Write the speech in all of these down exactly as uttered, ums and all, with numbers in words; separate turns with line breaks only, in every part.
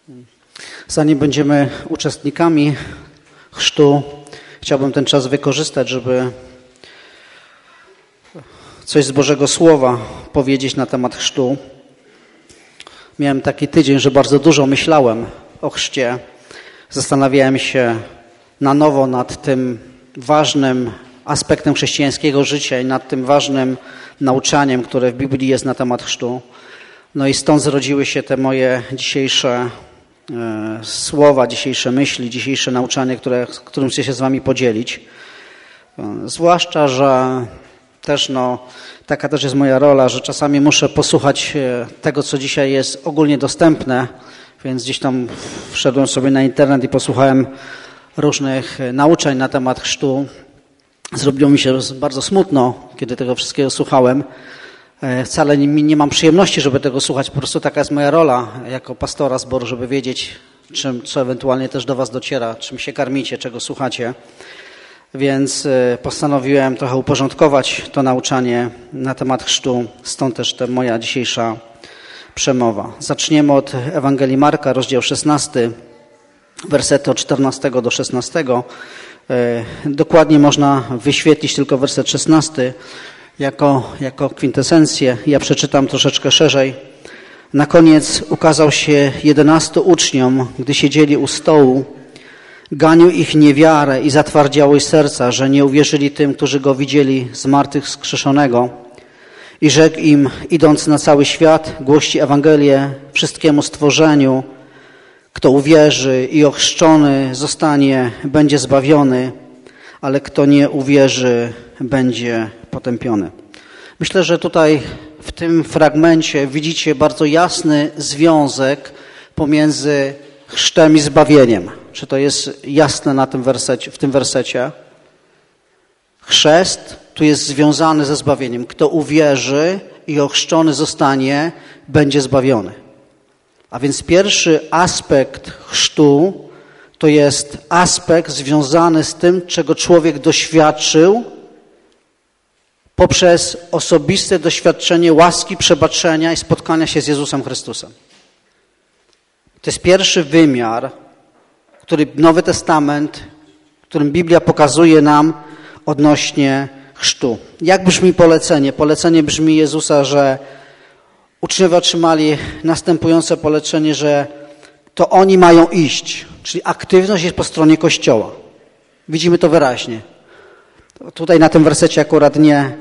Zanim będziemy uczestnikami chrztu, chciałbym ten czas wykorzystać, żeby coś z Bożego Słowa powiedzieć na temat chrztu. Miałem taki tydzień, że bardzo dużo myślałem o chrzcie. Zastanawiałem się na nowo nad tym ważnym aspektem chrześcijańskiego życia i nad tym ważnym nauczaniem, które w Biblii jest na temat chrztu. No i stąd zrodziły się te moje dzisiejsze e, słowa, dzisiejsze myśli, dzisiejsze nauczanie, które, którym chcę się z wami podzielić. E, zwłaszcza, że też no, taka też jest moja rola, że czasami muszę posłuchać tego, co dzisiaj jest ogólnie dostępne, więc gdzieś tam wszedłem sobie na internet i posłuchałem różnych nauczeń na temat chrztu. Zrobiło mi się bardzo smutno, kiedy tego wszystkiego słuchałem. Wcale nie, nie mam przyjemności, żeby tego słuchać. Po prostu taka jest moja rola jako pastora zboru, żeby wiedzieć, czym, co ewentualnie też do was dociera, czym się karmicie, czego słuchacie. Więc postanowiłem trochę uporządkować to nauczanie na temat chrztu. Stąd też ta moja dzisiejsza przemowa. Zaczniemy od Ewangelii Marka, rozdział szesnasty, wersety od czternastego do szesnastego. Dokładnie można wyświetlić tylko werset szesnasty jako, jako kwintesencję. Ja przeczytam troszeczkę szerzej. Na koniec ukazał się jedenastu uczniom, gdy siedzieli u stołu. Ganił ich niewiarę i zatwardziałość serca, że nie uwierzyli tym, którzy Go widzieli zmartwychwskrzeszonego. I rzekł im, idąc na cały świat, głoście Ewangelię wszystkiemu stworzeniu. Kto uwierzy i ochrzczony zostanie, będzie zbawiony, ale kto nie uwierzy, będzie potępiony. Myślę, że tutaj w tym fragmencie widzicie bardzo jasny związek pomiędzy chrztem i zbawieniem. Czy to jest jasne na tym wersecie, w tym wersecie? Chrzest tu jest związany ze zbawieniem. Kto uwierzy i ochrzczony zostanie, będzie zbawiony. A więc pierwszy aspekt chrztu to jest aspekt związany z tym, czego człowiek doświadczył poprzez osobiste doświadczenie łaski, przebaczenia i spotkania się z Jezusem Chrystusem. To jest pierwszy wymiar, który Nowy Testament, którym Biblia pokazuje nam odnośnie chrztu. Jak brzmi polecenie? Polecenie brzmi Jezusa, że uczniowie otrzymali następujące polecenie, że to oni mają iść, czyli aktywność jest po stronie Kościoła. Widzimy to wyraźnie. Tutaj na tym wersecie akurat nie,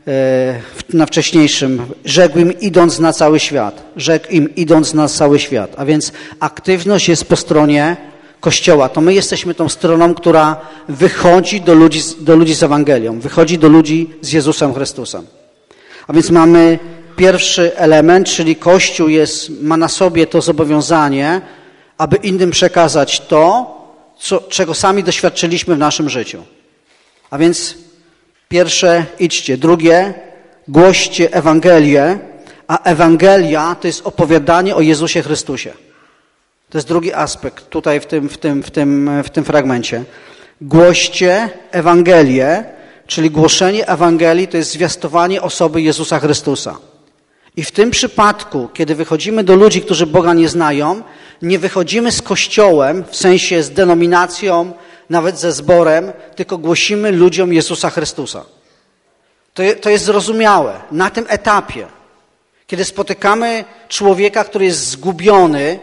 na wcześniejszym. Rzekł im idąc na cały świat. Rzekł im idąc na cały świat. A więc aktywność jest po stronie Kościoła. To my jesteśmy tą stroną, która wychodzi do ludzi, do ludzi z Ewangelią. Wychodzi do ludzi z Jezusem Chrystusem. A więc mamy pierwszy element, czyli Kościół jest, ma na sobie to zobowiązanie, aby innym przekazać to, co, czego sami doświadczyliśmy w naszym życiu. A więc pierwsze, idźcie. Drugie, głoście Ewangelię, a Ewangelia to jest opowiadanie o Jezusie Chrystusie. To jest drugi aspekt tutaj w tym, w tym, w tym, w tym fragmencie. Głoście Ewangelię, czyli głoszenie Ewangelii to jest zwiastowanie osoby Jezusa Chrystusa. I w tym przypadku, kiedy wychodzimy do ludzi, którzy Boga nie znają, nie wychodzimy z Kościołem, w sensie z denominacją, nawet ze zborem, tylko głosimy ludziom Jezusa Chrystusa. To, to jest zrozumiałe. Na tym etapie, kiedy spotykamy człowieka, który jest zgubiony,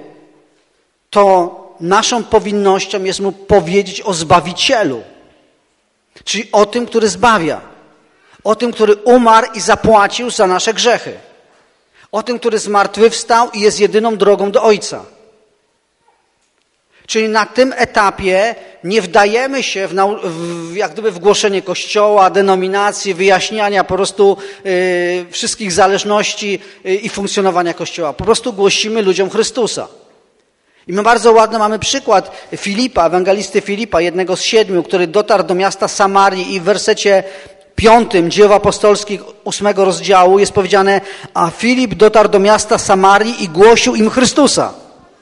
to naszą powinnością jest mu powiedzieć o Zbawicielu, czyli o tym, który zbawia, o tym, który umarł i zapłacił za nasze grzechy, o tym, który zmartwychwstał i jest jedyną drogą do Ojca. Czyli na tym etapie nie wdajemy się w, nau- w, jak gdyby w głoszenie Kościoła, denominacji, wyjaśniania po prostu yy, wszystkich zależności yy, i funkcjonowania Kościoła. Po prostu głosimy ludziom Chrystusa. I my bardzo ładny mamy przykład Filipa, ewangelisty Filipa, jednego z siedmiu, który dotarł do miasta Samarii i w wersecie piątym Dzieł Apostolskich ósmego rozdziału jest powiedziane, a Filip dotarł do miasta Samarii i głosił im Chrystusa.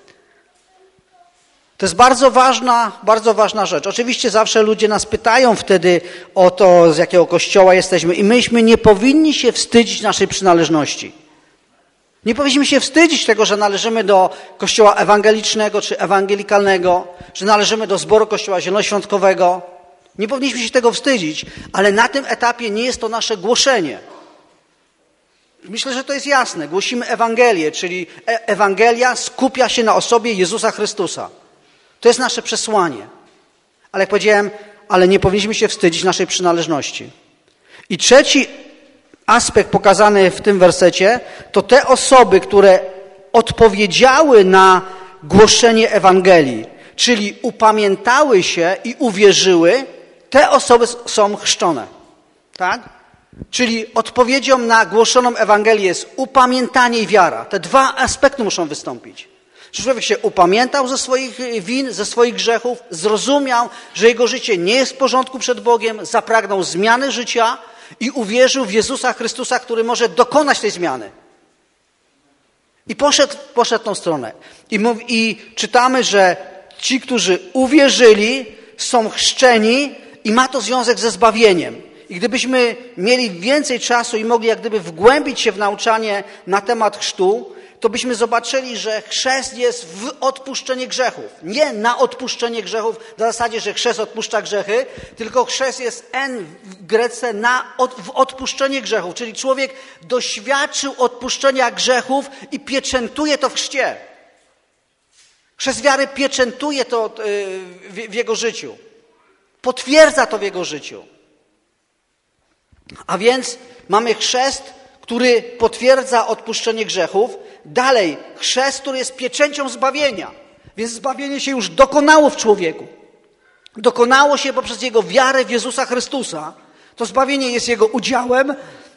To jest bardzo ważna, bardzo ważna rzecz. Oczywiście zawsze ludzie nas pytają wtedy o to, z jakiego kościoła jesteśmy i myśmy nie powinni się wstydzić naszej przynależności. Nie powinniśmy się wstydzić tego, że należymy do kościoła ewangelicznego czy ewangelikalnego, że należymy do zboru kościoła zielonoświątkowego. Nie powinniśmy się tego wstydzić, ale na tym etapie nie jest to nasze głoszenie. Myślę, że to jest jasne. Głosimy Ewangelię, czyli Ewangelia skupia się na osobie Jezusa Chrystusa. To jest nasze przesłanie. Ale jak powiedziałem, ale nie powinniśmy się wstydzić naszej przynależności. I trzeci aspekt pokazany w tym wersecie, to te osoby, które odpowiedziały na głoszenie Ewangelii, czyli upamiętały się i uwierzyły, te osoby są chrzczone. Tak? Czyli odpowiedzią na głoszoną Ewangelię jest upamiętanie i wiara. Te dwa aspekty muszą wystąpić. Że człowiek się upamiętał ze swoich win, ze swoich grzechów, zrozumiał, że jego życie nie jest w porządku przed Bogiem, zapragnął zmiany życia i uwierzył w Jezusa Chrystusa, który może dokonać tej zmiany. I poszedł, poszedł w tą stronę. I, mówi, I czytamy, że ci, którzy uwierzyli, są chrzczeni i ma to związek ze zbawieniem. I gdybyśmy mieli więcej czasu i mogli jak gdyby wgłębić się w nauczanie na temat chrztu, to byśmy zobaczyli, że chrzest jest w odpuszczenie grzechów. Nie na odpuszczenie grzechów w zasadzie, że chrzest odpuszcza grzechy, tylko chrzest jest en w grece na od, w odpuszczenie grzechów. Czyli człowiek doświadczył odpuszczenia grzechów i pieczętuje to w chrzcie. Chrzest wiary pieczętuje to w, w jego życiu. Potwierdza to w jego życiu. A więc mamy chrzest, który potwierdza odpuszczenie grzechów. Dalej, chrzest, który jest pieczęcią zbawienia. Więc zbawienie się już dokonało w człowieku. Dokonało się poprzez jego wiarę w Jezusa Chrystusa. To zbawienie jest jego udziałem,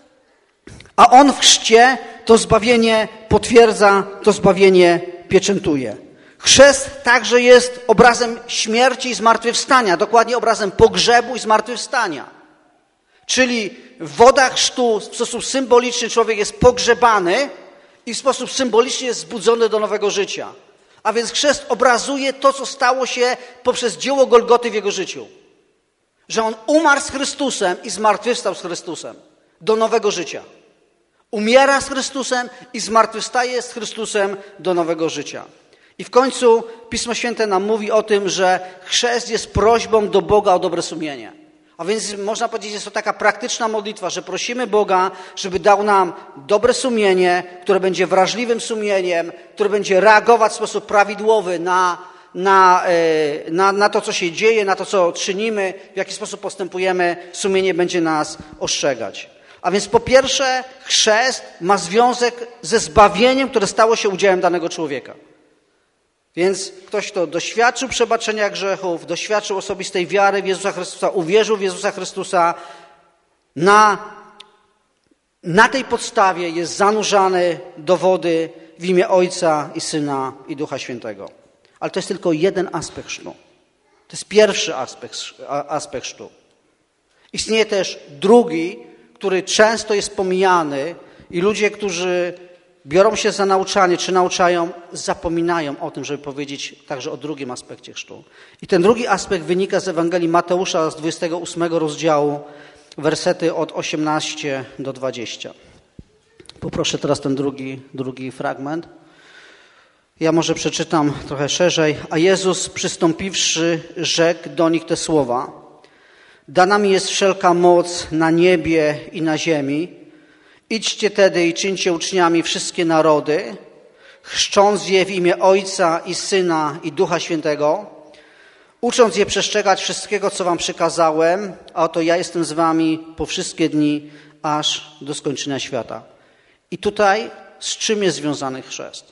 a on w chrzcie to zbawienie potwierdza, to zbawienie pieczętuje. Chrzest także jest obrazem śmierci i zmartwychwstania, dokładnie obrazem pogrzebu i zmartwychwstania. Czyli w wodach chrztu w sposób symboliczny człowiek jest pogrzebany i w sposób symboliczny jest zbudzony do nowego życia. A więc chrzest obrazuje to, co stało się poprzez dzieło Golgoty w jego życiu. Że on umarł z Chrystusem i zmartwychwstał z Chrystusem do nowego życia. Umiera z Chrystusem i zmartwychwstaje z Chrystusem do nowego życia. I w końcu Pismo Święte nam mówi o tym, że chrzest jest prośbą do Boga o dobre sumienie. A więc można powiedzieć, że jest to taka praktyczna modlitwa, że prosimy Boga, żeby dał nam dobre sumienie, które będzie wrażliwym sumieniem, które będzie reagować w sposób prawidłowy na, na, na, na to, co się dzieje, na to, co czynimy, w jaki sposób postępujemy. Sumienie będzie nas ostrzegać. A więc po pierwsze, chrzest ma związek ze zbawieniem, które stało się udziałem danego człowieka. Więc ktoś, kto doświadczył przebaczenia grzechów, doświadczył osobistej wiary w Jezusa Chrystusa, uwierzył w Jezusa Chrystusa, na, na tej podstawie jest zanurzany do wody w imię Ojca i Syna i Ducha Świętego. Ale to jest tylko jeden aspekt chrztu. To jest pierwszy aspekt, aspekt chrztu. Istnieje też drugi, który często jest pomijany i ludzie, którzy biorą się za nauczanie, czy nauczają, zapominają o tym, żeby powiedzieć także o drugim aspekcie chrztu. I ten drugi aspekt wynika z Ewangelii Mateusza z dwudziestego ósmego rozdziału, wersety od osiemnastego do dwudziestego. Poproszę teraz ten drugi, drugi fragment. Ja może przeczytam trochę szerzej. A Jezus przystąpiwszy, rzekł do nich te słowa. Dana mi jest wszelka moc na niebie i na ziemi. Idźcie tedy i czyńcie uczniami wszystkie narody, chrzcząc je w imię Ojca i Syna i Ducha Świętego, ucząc je przestrzegać wszystkiego, co wam przykazałem, a oto ja jestem z wami po wszystkie dni, aż do skończenia świata. I tutaj z czym jest związany chrzest?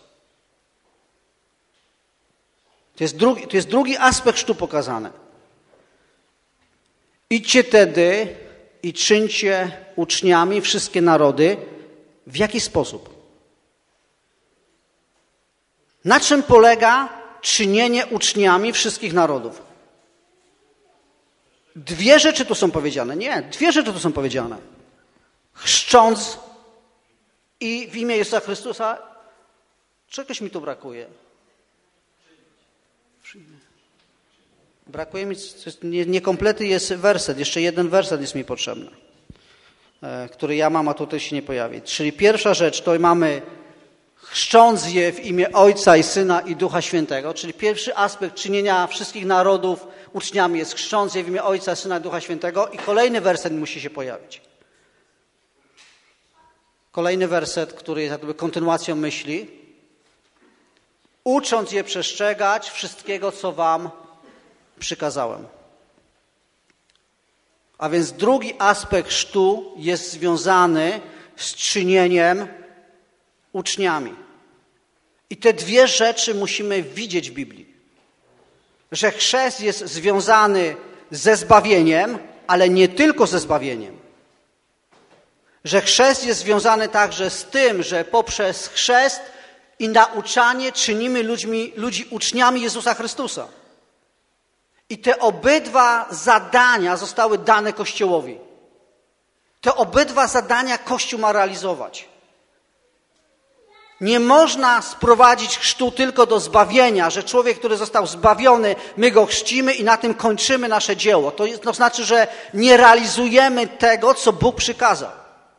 To jest drugi, to jest drugi aspekt chrztu pokazany. Idźcie tedy i czyńcie uczniami wszystkie narody. W jaki sposób? Na czym polega czynienie uczniami wszystkich narodów? Dwie rzeczy tu są powiedziane. Nie, dwie rzeczy tu są powiedziane. Chrzcząc i w imię Jezusa Chrystusa. Czegoś mi tu brakuje. Brakuje mi, niekompletny jest werset, jeszcze jeden werset jest mi potrzebny, który ja mam, a tutaj się nie pojawi. Czyli pierwsza rzecz, to mamy chrzcząc je w imię Ojca i Syna i Ducha Świętego, czyli pierwszy aspekt czynienia wszystkich narodów uczniami jest chrzcząc je w imię Ojca, Syna i Ducha Świętego i kolejny werset musi się pojawić. Kolejny werset, który jest jakby kontynuacją myśli. Ucząc je przestrzegać wszystkiego, co wam przykazałem. A więc drugi aspekt chrztu jest związany z czynieniem uczniami. I te dwie rzeczy musimy widzieć w Biblii. Że chrzest jest związany ze zbawieniem, ale nie tylko ze zbawieniem. Że chrzest jest związany także z tym, że poprzez chrzest i nauczanie czynimy ludźmi, ludzi uczniami Jezusa Chrystusa. I te obydwa zadania zostały dane Kościołowi. Te obydwa zadania Kościół ma realizować. Nie można sprowadzić chrztu tylko do zbawienia, że człowiek, który został zbawiony, my go chrzcimy i na tym kończymy nasze dzieło. To, jest, to znaczy, że nie realizujemy tego, co Bóg przykazał.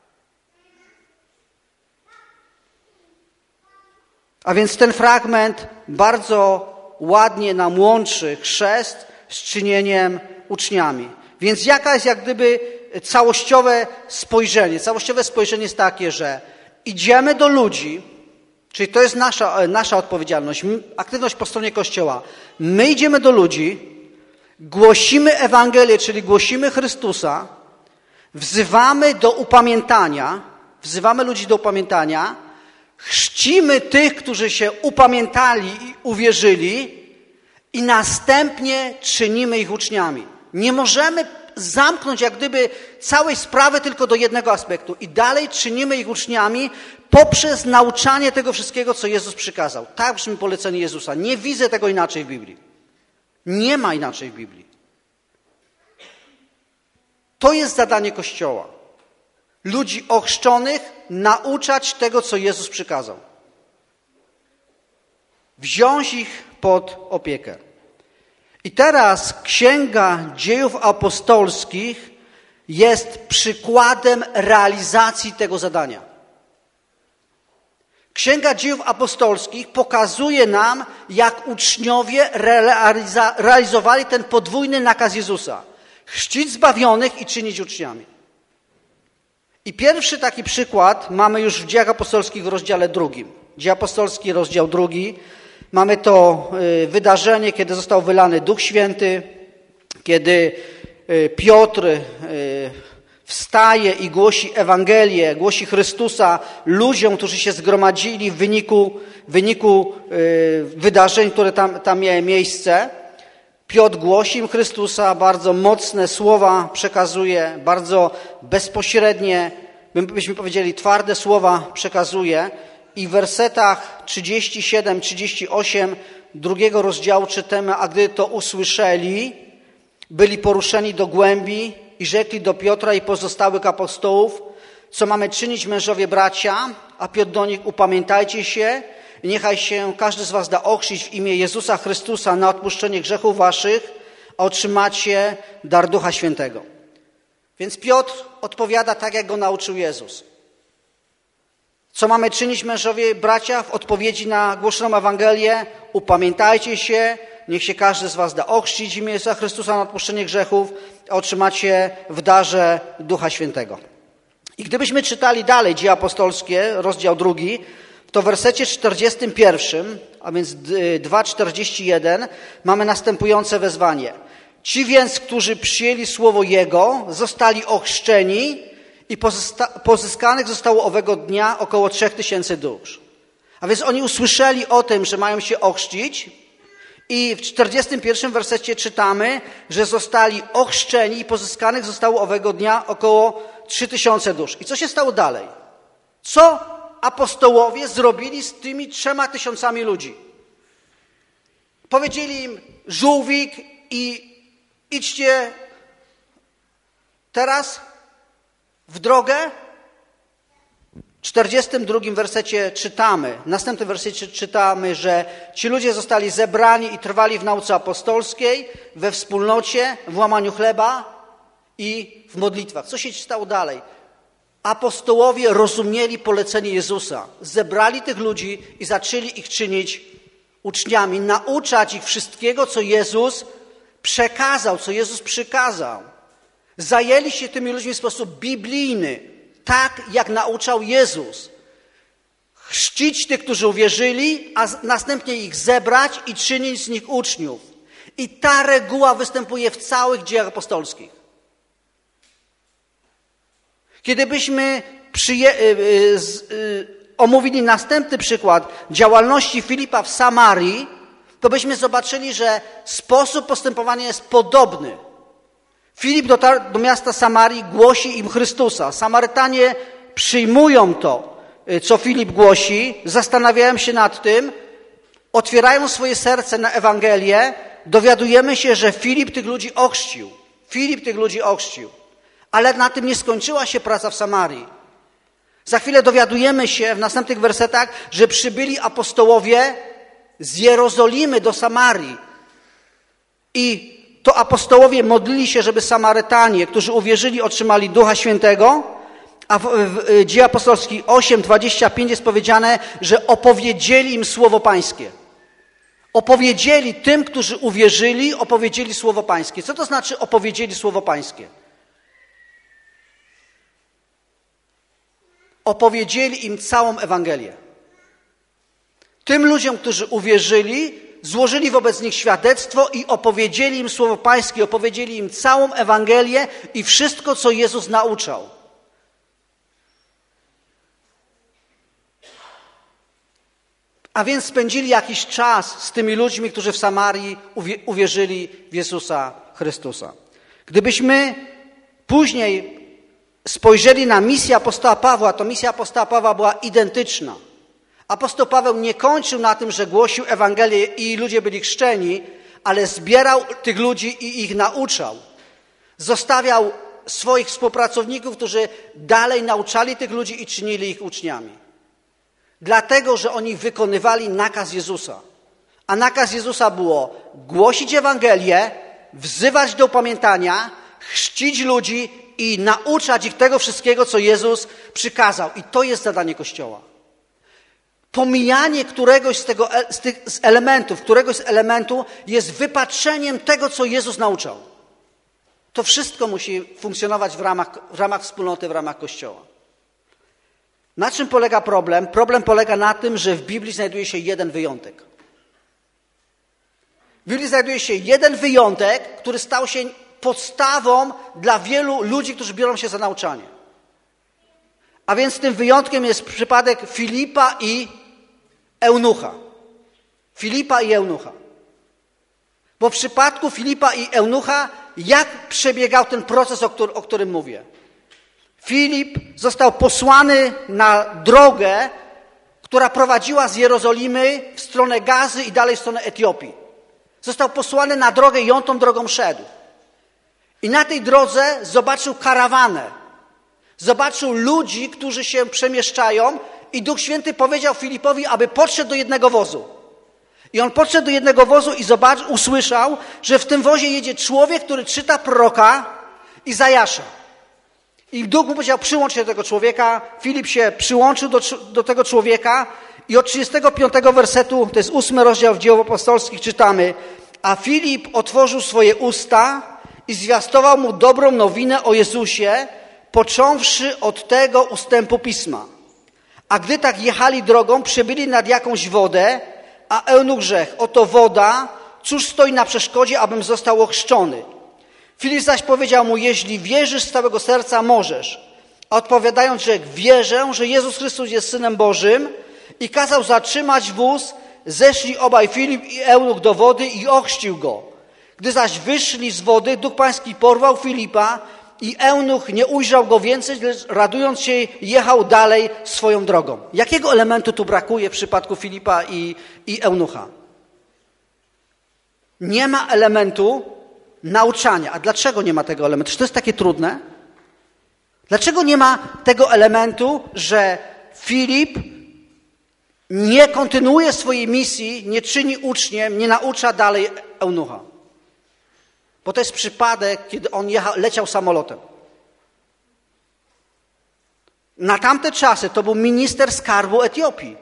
A więc ten fragment bardzo ładnie nam łączy chrzest z czynieniem uczniami. Więc jaka jest jak gdyby całościowe spojrzenie? Całościowe spojrzenie jest takie, że idziemy do ludzi, czyli to jest nasza, nasza odpowiedzialność, aktywność po stronie Kościoła. My idziemy do ludzi, głosimy Ewangelię, czyli głosimy Chrystusa, wzywamy do upamiętania, wzywamy ludzi do upamiętania, chrzcimy tych, którzy się upamiętali i uwierzyli i następnie czynimy ich uczniami. Nie możemy zamknąć jak gdyby całej sprawy tylko do jednego aspektu i dalej czynimy ich uczniami poprzez nauczanie tego wszystkiego, co Jezus przykazał. Tak brzmi polecenie Jezusa. Nie widzę tego inaczej w Biblii. Nie ma inaczej w Biblii. To jest zadanie Kościoła. Ludzi ochrzczonych nauczać tego, co Jezus przykazał. Wziąć ich pod opiekę. I teraz Księga Dziejów Apostolskich jest przykładem realizacji tego zadania. Księga Dziejów Apostolskich pokazuje nam, jak uczniowie realiza- realizowali ten podwójny nakaz Jezusa. Chrzcić zbawionych i czynić uczniami. I pierwszy taki przykład mamy już w Dziejach Apostolskich w rozdziale drugim. Dzieje Apostolskie, rozdział drugi. Mamy to wydarzenie, kiedy został wylany Duch Święty, kiedy Piotr wstaje i głosi Ewangelię, głosi Chrystusa ludziom, którzy się zgromadzili w wyniku, w wyniku wydarzeń, które tam, tam miały miejsce. Piotr głosi im Chrystusa, bardzo mocne słowa przekazuje, bardzo bezpośrednie, byśmy powiedzieli twarde słowa przekazuje. I w wersetach trzydzieści siedem trzydzieści osiem drugiego rozdziału czytamy, a gdy to usłyszeli, byli poruszeni do głębi i rzekli do Piotra i pozostałych apostołów, co mamy czynić, mężowie bracia, a Piotr do nich, upamiętajcie się i niechaj się każdy z was da ochrzcić w imię Jezusa Chrystusa na odpuszczenie grzechów waszych, a otrzymacie dar Ducha Świętego. Więc Piotr odpowiada tak, jak go nauczył Jezus. Co mamy czynić, mężowie bracia, w odpowiedzi na głoszoną Ewangelię? Upamiętajcie się, niech się każdy z was da ochrzcić w imię Jezusa Chrystusa na odpuszczenie grzechów, a otrzymacie w darze Ducha Świętego. I gdybyśmy czytali dalej Dzieje Apostolskie, rozdział drugi, to w wersecie czterdziestym pierwszym, a więc dwa czterdzieści jeden, mamy następujące wezwanie. Ci więc, którzy przyjęli słowo Jego, zostali ochrzczeni i pozyskanych zostało owego dnia około trzech tysięcy dusz. A więc oni usłyszeli o tym, że mają się ochrzcić i w czterdziestym pierwszym wersecie czytamy, że zostali ochrzczeni i pozyskanych zostało owego dnia około trzy tysiące dusz. I co się stało dalej? Co apostołowie zrobili z tymi trzema tysiącami ludzi? Powiedzieli im żółwik i idźcie teraz w drogę. W czterdziestym drugim wersecie czytamy, w następnym wersecie czytamy, że ci ludzie zostali zebrani i trwali w nauce apostolskiej, we wspólnocie, w łamaniu chleba i w modlitwach. Co się stało dalej? Apostołowie rozumieli polecenie Jezusa. Zebrali tych ludzi i zaczęli ich czynić uczniami, nauczać ich wszystkiego, co Jezus przekazał, co Jezus przykazał. Zajęli się tymi ludźmi w sposób biblijny, tak jak nauczał Jezus. Chrzcić tych, którzy uwierzyli, a następnie ich zebrać i czynić z nich uczniów. I ta reguła występuje w całych dziejach apostolskich. Kiedybyśmy przyje- y- y- y- omówili następny przykład działalności Filipa w Samarii, to byśmy zobaczyli, że sposób postępowania jest podobny. Filip dotarł do miasta Samarii, głosi im Chrystusa. Samarytanie przyjmują to, co Filip głosi, zastanawiają się nad tym, otwierają swoje serce na Ewangelię, dowiadujemy się, że Filip tych ludzi ochrzcił. Filip tych ludzi ochrzcił. Ale na tym nie skończyła się praca w Samarii. Za chwilę dowiadujemy się w następnych wersetach, że przybyli apostołowie z Jerozolimy do Samarii. I to apostołowie modlili się, żeby Samarytanie, którzy uwierzyli, otrzymali Ducha Świętego, a w, w Dzieje Apostolskich osiem, dwadzieścia pięć jest powiedziane, że opowiedzieli im Słowo Pańskie. Opowiedzieli tym, którzy uwierzyli, opowiedzieli Słowo Pańskie. Co to znaczy opowiedzieli Słowo Pańskie? Opowiedzieli im całą Ewangelię. Tym ludziom, którzy uwierzyli, złożyli wobec nich świadectwo i opowiedzieli im Słowo Pańskie, opowiedzieli im całą Ewangelię i wszystko, co Jezus nauczał. A więc spędzili jakiś czas z tymi ludźmi, którzy w Samarii uwierzyli w Jezusa Chrystusa. Gdybyśmy później spojrzeli na misję apostoła Pawła, to misja apostoła Pawła była identyczna. Apostoł Paweł nie kończył na tym, że głosił Ewangelię i ludzie byli chrzczeni, ale zbierał tych ludzi i ich nauczał. Zostawiał swoich współpracowników, którzy dalej nauczali tych ludzi i czynili ich uczniami. Dlatego, że oni wykonywali nakaz Jezusa. A nakaz Jezusa było głosić Ewangelię, wzywać do upamiętania, chrzcić ludzi i nauczać ich tego wszystkiego, co Jezus przykazał. I to jest zadanie Kościoła. Pomijanie któregoś z, tego, z tych z elementów, któregoś z elementów jest wypaczeniem tego, co Jezus nauczał. To wszystko musi funkcjonować w ramach, w ramach wspólnoty, w ramach Kościoła. Na czym polega problem? Problem polega na tym, że w Biblii znajduje się jeden wyjątek. W Biblii znajduje się jeden wyjątek, który stał się podstawą dla wielu ludzi, którzy biorą się za nauczanie. A więc tym wyjątkiem jest przypadek Filipa i Eunucha. Filipa i Eunucha. Bo w przypadku Filipa i Eunucha, jak przebiegał ten proces, o, który, o którym mówię? Filip został posłany na drogę, która prowadziła z Jerozolimy w stronę Gazy i dalej w stronę Etiopii. Został posłany na drogę i on tą drogą szedł. I na tej drodze zobaczył karawanę. Zobaczył ludzi, którzy się przemieszczają i Duch Święty powiedział Filipowi, aby podszedł do jednego wozu. I on podszedł do jednego wozu i zobaczył, usłyszał, że w tym wozie jedzie człowiek, który czyta proroka Izajasza. I Duch mu powiedział, przyłącz się do tego człowieka. Filip się przyłączył do, do tego człowieka i od trzydziestego piątego wersetu, to jest ósmy rozdział w Dzieł Apostolskich, czytamy: a Filip otworzył swoje usta i zwiastował mu dobrą nowinę o Jezusie, począwszy od tego ustępu pisma. A gdy tak jechali drogą, przebyli nad jakąś wodę, a eunuch rzekł, oto woda, cóż stoi na przeszkodzie, abym został ochrzczony? Filip zaś powiedział mu, jeśli wierzysz z całego serca, możesz. A odpowiadając, rzekł, wierzę, że Jezus Chrystus jest Synem Bożym, i kazał zatrzymać wóz. Zeszli obaj, Filip i eunuch, do wody i ochrzcił go. Gdy zaś wyszli z wody, Duch Pański porwał Filipa i eunuch nie ujrzał go więcej, lecz radując się jechał dalej swoją drogą. Jakiego elementu tu brakuje w przypadku Filipa i, i eunucha? Nie ma elementu nauczania. A dlaczego nie ma tego elementu? Czy to jest takie trudne? Dlaczego nie ma tego elementu, że Filip nie kontynuuje swojej misji, nie czyni uczniem, nie naucza dalej eunucha? Bo to jest przypadek, kiedy on jechał, leciał samolotem. Na tamte czasy to był minister skarbu Etiopii.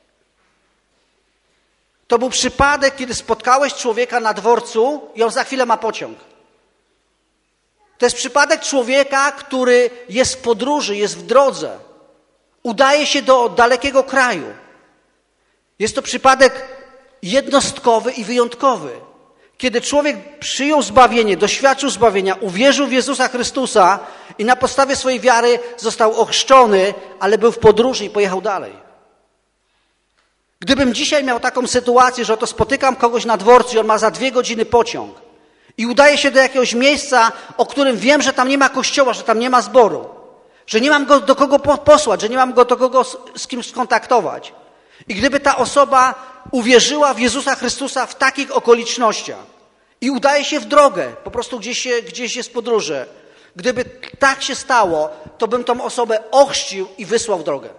To był przypadek, kiedy spotkałeś człowieka na dworcu i on za chwilę ma pociąg. To jest przypadek człowieka, który jest w podróży, jest w drodze. Udaje się do dalekiego kraju. Jest to przypadek jednostkowy i wyjątkowy. Kiedy człowiek przyjął zbawienie, doświadczył zbawienia, uwierzył w Jezusa Chrystusa i na podstawie swojej wiary został ochrzczony, ale był w podróży i pojechał dalej. Gdybym dzisiaj miał taką sytuację, że oto spotykam kogoś na dworcu i on ma za dwie godziny pociąg i udaje się do jakiegoś miejsca, o którym wiem, że tam nie ma kościoła, że tam nie ma zboru, że nie mam go do kogo posłać, że nie mam go do kogo z kim skontaktować. I gdyby ta osoba uwierzyła w Jezusa Chrystusa w takich okolicznościach i udaje się w drogę, po prostu gdzieś, się, gdzieś jest w podróży, gdyby tak się stało, to bym tą osobę ochrzcił i wysłał w drogę.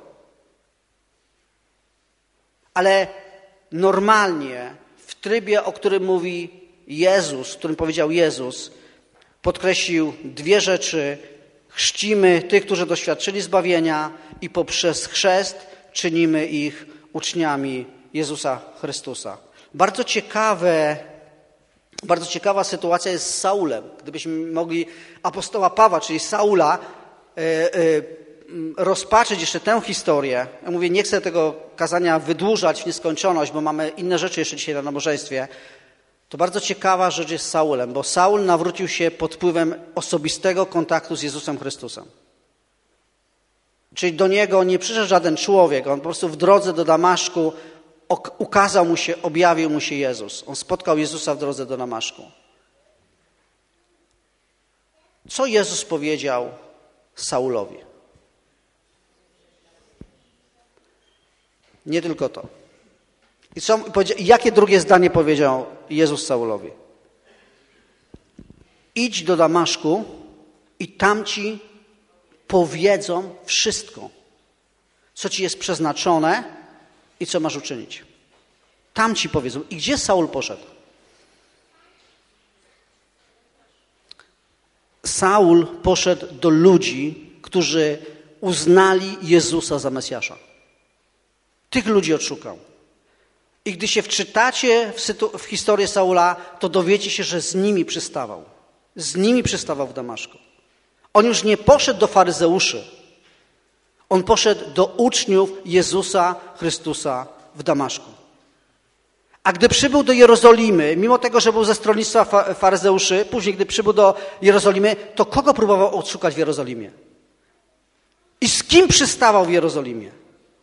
Ale normalnie w trybie, o którym mówi Jezus, o którym powiedział Jezus, podkreślił dwie rzeczy. Chrzcimy tych, którzy doświadczyli zbawienia i poprzez chrzest czynimy ich uczniami Jezusa Chrystusa. Bardzo ciekawe, bardzo ciekawa sytuacja jest z Saulem. Gdybyśmy mogli apostoła Pawła, czyli Saula, yy, yy, rozpatrzeć jeszcze tę historię. Ja mówię, nie chcę tego kazania wydłużać w nieskończoność, bo mamy inne rzeczy jeszcze dzisiaj na nabożeństwie. To bardzo ciekawa rzecz jest z Saulem, bo Saul nawrócił się pod wpływem osobistego kontaktu z Jezusem Chrystusem. Czyli do niego nie przyszedł żaden człowiek, on po prostu w drodze do Damaszku ukazał mu się, objawił mu się Jezus. On spotkał Jezusa w drodze do Damaszku. Co Jezus powiedział Saulowi? Nie tylko to. I co, jakie drugie zdanie powiedział Jezus Saulowi? Idź do Damaszku i tam ci powiedzą wszystko, co ci jest przeznaczone i co masz uczynić. Tam ci powiedzą. I gdzie Saul poszedł? Saul poszedł do ludzi, którzy uznali Jezusa za Mesjasza. Tych ludzi odszukał. I gdy się wczytacie w, sytu- w historię Saula, to dowiecie się, że z nimi przystawał. Z nimi przystawał w Damaszku. On już nie poszedł do faryzeuszy. On poszedł do uczniów Jezusa Chrystusa w Damaszku. A gdy przybył do Jerozolimy, mimo tego, że był ze stronnictwa fa- faryzeuszy, później gdy przybył do Jerozolimy, to kogo próbował odszukać w Jerozolimie? I z kim przystawał w Jerozolimie?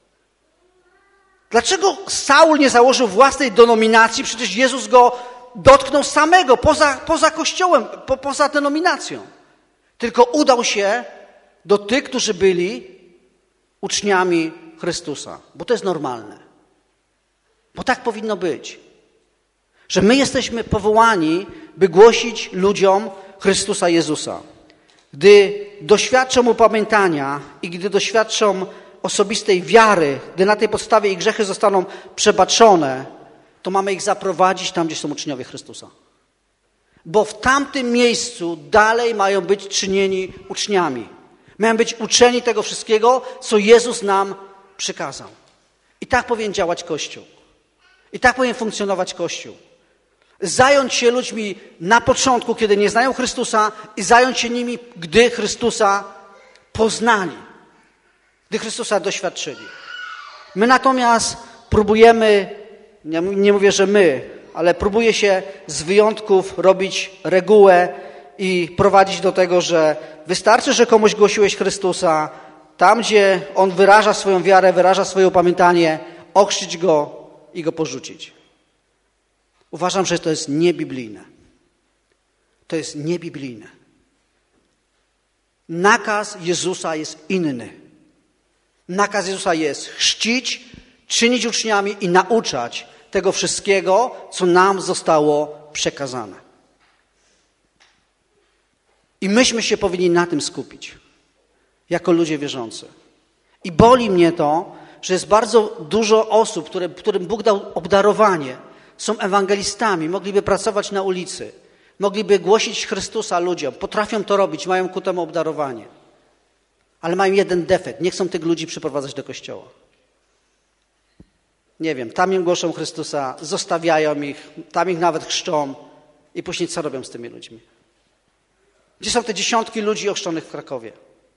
Dlaczego Saul nie założył własnej denominacji? Przecież Jezus go dotknął samego, poza, poza kościołem, po, poza denominacją. Tylko udał się do tych, którzy byli uczniami Chrystusa. Bo to jest normalne. Bo tak powinno być. Że my jesteśmy powołani, by głosić ludziom Chrystusa Jezusa. Gdy doświadczą upamiętania i gdy doświadczą osobistej wiary, gdy na tej podstawie ich grzechy zostaną przebaczone, to mamy ich zaprowadzić tam, gdzie są uczniowie Chrystusa. Bo w tamtym miejscu dalej mają być czynieni uczniami. Mają być uczeni tego wszystkiego, co Jezus nam przykazał. I tak powinien działać Kościół. I tak powinien funkcjonować Kościół. Zająć się ludźmi na początku, kiedy nie znają Chrystusa, i zająć się nimi, gdy Chrystusa poznali. Gdy Chrystusa doświadczyli. My natomiast próbujemy, nie, nie mówię, że my, ale próbuje się z wyjątków robić regułę i prowadzić do tego, że wystarczy, że komuś głosiłeś Chrystusa, tam gdzie on wyraża swoją wiarę, wyraża swoje upamiętanie, ochrzcić go i go porzucić. Uważam, że to jest niebiblijne. To jest niebiblijne. Nakaz Jezusa jest inny. Nakaz Jezusa jest chrzcić, czynić uczniami i nauczać tego wszystkiego, co nam zostało przekazane. I myśmy się powinni na tym skupić, jako ludzie wierzący. I boli mnie to, że jest bardzo dużo osób, które, którym Bóg dał obdarowanie, są ewangelistami, mogliby pracować na ulicy, mogliby głosić Chrystusa ludziom, potrafią to robić, mają ku temu obdarowanie. ale mają jeden defekt. Nie chcą tych ludzi przyprowadzać do kościoła. Nie wiem, tam im głoszą Chrystusa, zostawiają ich, tam ich nawet chrzczą i później co robią z tymi ludźmi? Gdzie są te dziesiątki ludzi ochrzczonych w Krakowie?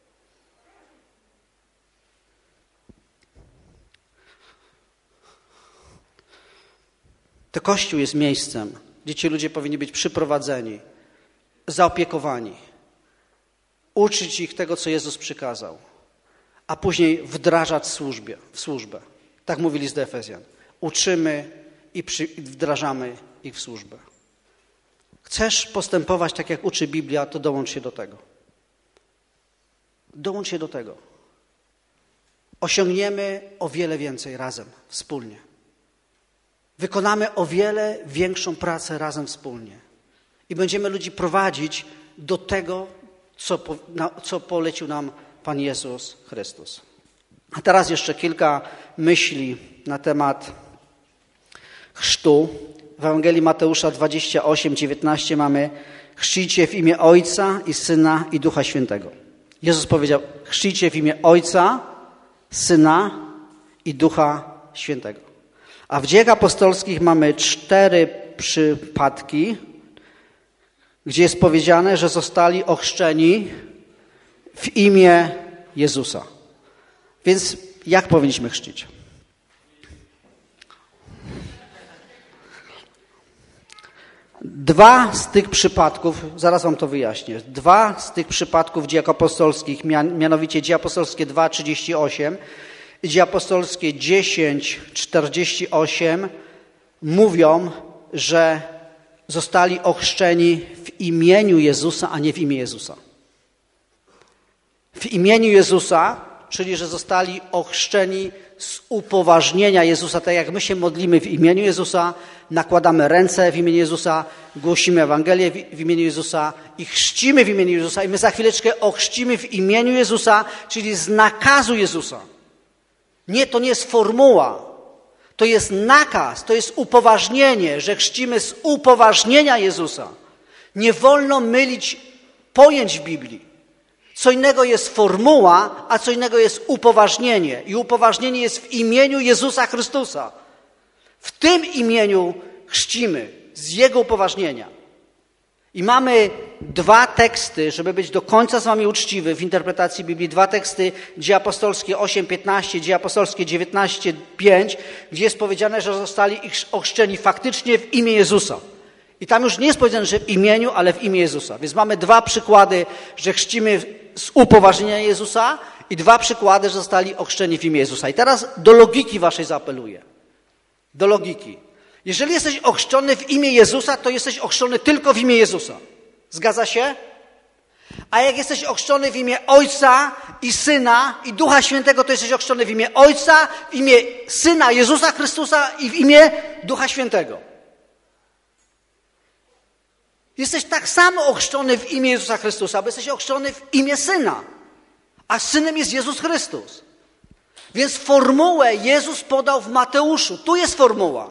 To Kościół jest miejscem, gdzie ci ludzie powinni być przyprowadzeni, zaopiekowani, uczyć ich tego, co Jezus przykazał, a później wdrażać służbie, w służbę. Tak mówi list do Efezjan. Uczymy i przy, wdrażamy ich w służbę. Chcesz postępować tak, jak uczy Biblia, to dołącz się do tego. Dołącz się do tego. Osiągniemy o wiele więcej razem, wspólnie. Wykonamy o wiele większą pracę razem, wspólnie. I będziemy ludzi prowadzić do tego, co, po, na, co polecił nam Pan Jezus Chrystus. A teraz jeszcze kilka myśli na temat chrztu. W Ewangelii Mateusza dwadzieścia osiem, dziewiętnaście mamy: chrzcijcie w imię Ojca i Syna i Ducha Świętego. Jezus powiedział: chrzcijcie w imię Ojca, Syna i Ducha Świętego. A w Dziejach Apostolskich mamy cztery przypadki, gdzie jest powiedziane, że zostali ochrzczeni w imię Jezusa. Więc jak powinniśmy chrzcić? Dwa z tych przypadków, zaraz wam to wyjaśnię, dwa z tych przypadków Dziejach Apostolskich, mianowicie Dzieje Apostolskie dwa, trzydzieści osiem i Dzieje Apostolskie dziesięć, czterdzieści osiem, mówią, że zostali ochrzczeni w imieniu Jezusa, a nie w imię Jezusa. W imieniu Jezusa, czyli że zostali ochrzczeni z upoważnienia Jezusa, tak jak my się modlimy w imieniu Jezusa, nakładamy ręce w imieniu Jezusa, głosimy Ewangelię w imieniu Jezusa i chrzcimy w imieniu Jezusa i my za chwileczkę ochrzcimy w imieniu Jezusa, czyli z nakazu Jezusa. Nie, to nie jest formuła, to jest nakaz, to jest upoważnienie, że chrzcimy z upoważnienia Jezusa. Nie wolno mylić pojęć w Biblii. Co innego jest formuła, a co innego jest upoważnienie. I upoważnienie jest w imieniu Jezusa Chrystusa. W tym imieniu chrzcimy, z Jego upoważnienia. I mamy dwa teksty, żeby być do końca z wami uczciwy w interpretacji Biblii, dwa teksty, Dzieje Apostolskie osiem, piętnaście, Dzieje Apostolskie dziewiętnaście, pięć, gdzie jest powiedziane, że zostali ochrzczeni faktycznie w imię Jezusa. I tam już nie jest powiedziane, że w imieniu, ale w imię Jezusa. Więc mamy dwa przykłady, że chrzcimy z upoważnienia Jezusa i dwa przykłady, że zostali ochrzczeni w imię Jezusa. I teraz do logiki waszej zaapeluję. Do logiki. Jeżeli jesteś ochrzczony w imię Jezusa, to jesteś ochrzczony tylko w imię Jezusa. Zgadza się? A jak jesteś ochrzczony w imię Ojca i Syna i Ducha Świętego, to jesteś ochrzczony w imię Ojca, w imię Syna Jezusa Chrystusa i w imię Ducha Świętego. Jesteś tak samo ochrzczony w imię Jezusa Chrystusa, bo jesteś ochrzczony w imię Syna. A Synem jest Jezus Chrystus. Więc formułę Jezus podał w Mateuszu. Tu jest formuła.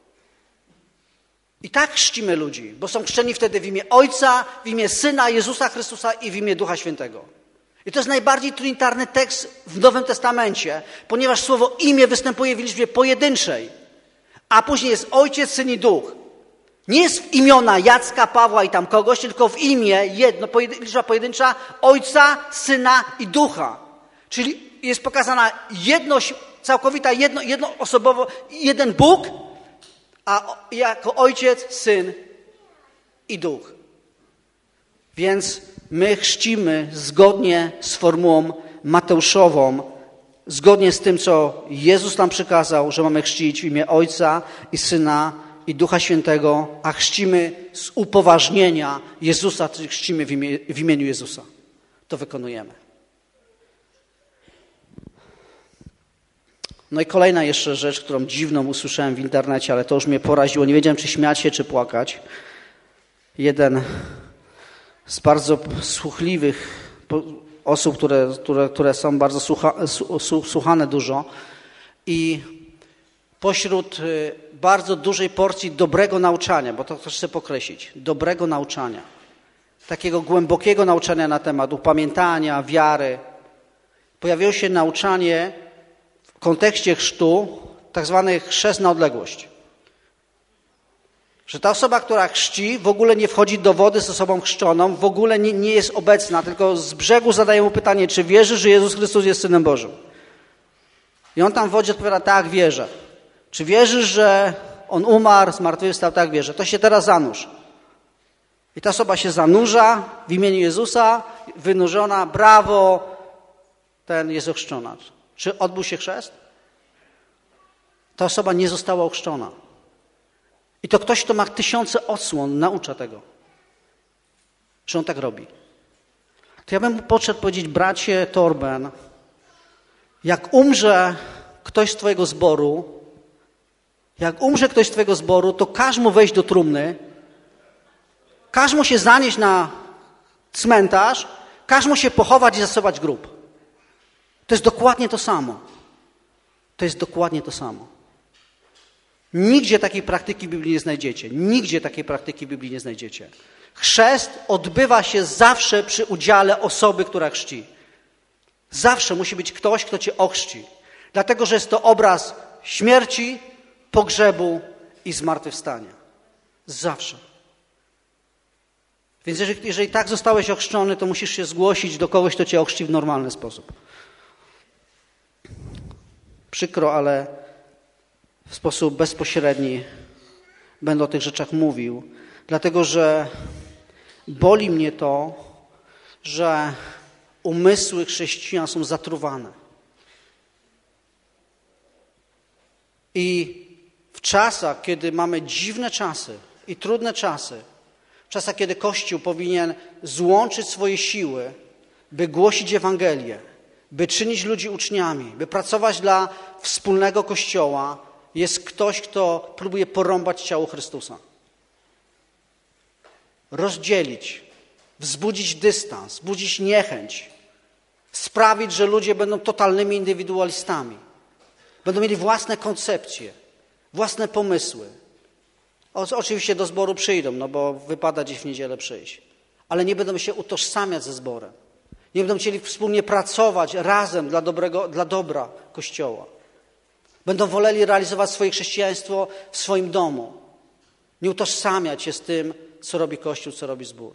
I tak chrzcimy ludzi, bo są chrzczeni wtedy w imię Ojca, w imię Syna Jezusa Chrystusa i w imię Ducha Świętego. I to jest najbardziej trinitarny tekst w Nowym Testamencie, ponieważ słowo imię występuje w liczbie pojedynczej, a później jest Ojciec, Syn i Duch. Nie jest w imiona Jacka, Pawła i tam kogoś, tylko w imię jedno, liczba pojedyncza Ojca, Syna i Ducha. Czyli jest pokazana jedność całkowita, jedno, jednoosobowo, jeden Bóg, a jako Ojciec, Syn i Duch. Więc my chrzcimy zgodnie z formułą mateuszową, zgodnie z tym, co Jezus nam przykazał, że mamy chrzcić w imię Ojca i Syna i Ducha Świętego, a chrzcimy z upoważnienia Jezusa, czyli chrzcimy w, imię, w imieniu Jezusa. To wykonujemy. No i kolejna jeszcze rzecz, którą dziwną usłyszałem w internecie, ale to już mnie poraziło. Nie wiedziałem, czy śmiać się, czy płakać. Jeden z bardzo słuchliwych osób, które, które, które są bardzo słucha, słuchane dużo i pośród bardzo dużej porcji dobrego nauczania, bo to chcę podkreślić, dobrego nauczania, takiego głębokiego nauczania na temat upamiętania, wiary, pojawiło się nauczanie w kontekście chrztu, tak zwany chrzest na odległość. Że ta osoba, która chrzci, w ogóle nie wchodzi do wody z osobą chrzczoną, w ogóle nie, nie jest obecna, tylko z brzegu zadaje mu pytanie, czy wierzysz, że Jezus Chrystus jest Synem Bożym? I on tam w wodzie odpowiada, tak, wierzę. Czy wierzysz, że On umarł, zmartwychwstał? Tak, wierzę. To się teraz zanurz. I ta osoba się zanurza w imieniu Jezusa, wynurzona, brawo, ten jest ochrzczona. Czy odbył się chrzest? Ta osoba nie została ochrzczona. I to ktoś, kto ma tysiące odsłon, naucza tego. Czy on tak robi? To ja bym podszedł powiedzieć, bracie Torben, jak umrze ktoś z twojego zboru, jak umrze ktoś z twojego zboru, to każ mu wejść do trumny, każ mu się zanieść na cmentarz, każ mu się pochować i zasypać grób. To jest dokładnie to samo. To jest dokładnie to samo. Nigdzie takiej praktyki w Biblii nie znajdziecie. Nigdzie takiej praktyki w Biblii nie znajdziecie. Chrzest odbywa się zawsze przy udziale osoby, która chrzci. Zawsze musi być ktoś, kto cię ochrzci. Dlatego, że jest to obraz śmierci, pogrzebu i zmartwychwstania. Zawsze. Więc jeżeli, jeżeli tak zostałeś ochrzczony, to musisz się zgłosić do kogoś, kto cię ochrzci w normalny sposób. Przykro, ale w sposób bezpośredni będę o tych rzeczach mówił, dlatego że boli mnie to, że umysły chrześcijan są zatruwane. I w czasach, kiedy mamy dziwne czasy i trudne czasy, w czasach, kiedy Kościół powinien złączyć swoje siły, by głosić Ewangelię, by czynić ludzi uczniami, by pracować dla wspólnego Kościoła, jest ktoś, kto próbuje porąbać ciało Chrystusa. Rozdzielić, wzbudzić dystans, wzbudzić niechęć, sprawić, że ludzie będą totalnymi indywidualistami. Będą mieli własne koncepcje, własne pomysły. O, oczywiście do zboru przyjdą, no bo wypada dziś w niedzielę przyjść. Ale nie będą się utożsamiać ze zborem. Nie będą chcieli wspólnie pracować razem dla, dobrego, dla dobra Kościoła. Będą woleli realizować swoje chrześcijaństwo w swoim domu. Nie utożsamiać się z tym, co robi Kościół, co robi zbór.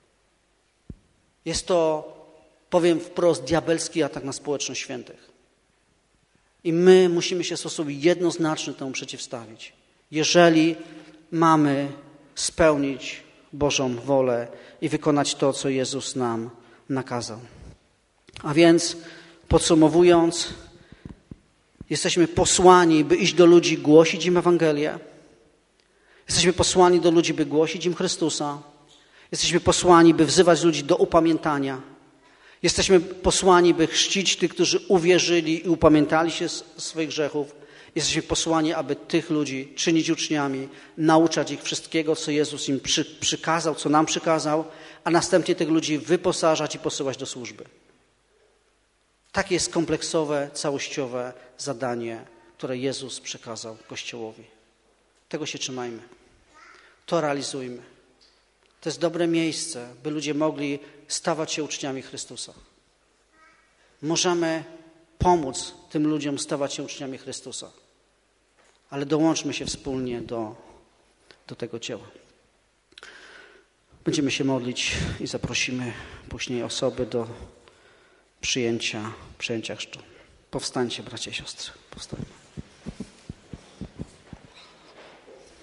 Jest to, powiem wprost, diabelski atak na społeczność świętych. I my musimy się w sposób jednoznaczny temu przeciwstawić. Jeżeli mamy spełnić Bożą wolę i wykonać to, co Jezus nam nakazał. A więc podsumowując, jesteśmy posłani, by iść do ludzi, głosić im Ewangelię. Jesteśmy posłani do ludzi, by głosić im Chrystusa. Jesteśmy posłani, by wzywać ludzi do upamiętania. Jesteśmy posłani, by chrzcić tych, którzy uwierzyli i upamiętali się z swoich grzechów. Jesteśmy posłani, aby tych ludzi czynić uczniami, nauczać ich wszystkiego, co Jezus im przy, przykazał, co nam przykazał, a następnie tych ludzi wyposażać i posyłać do służby. Takie jest kompleksowe, całościowe zadanie, które Jezus przekazał Kościołowi. Tego się trzymajmy. To realizujmy. To jest dobre miejsce, by ludzie mogli stawać się uczniami Chrystusa. Możemy pomóc tym ludziom stawać się uczniami Chrystusa. Ale dołączmy się wspólnie do, do tego dzieła. Będziemy się modlić i zaprosimy później osoby do przyjęcia, przyjęcia chrztu. Powstańcie, bracia i siostry. Powstańmy.